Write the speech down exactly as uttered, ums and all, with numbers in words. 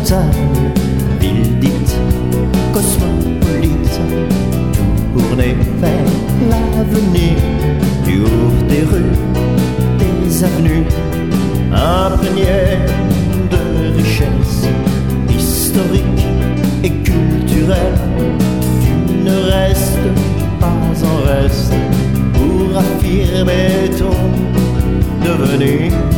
montagne, ville dite cosmopolite, tournée vers l'avenir. Tu ouvres tes rues, tes avenues, imprégnées de richesses historiques et culturelles. Tu ne restes pas en reste pour affirmer ton devenir.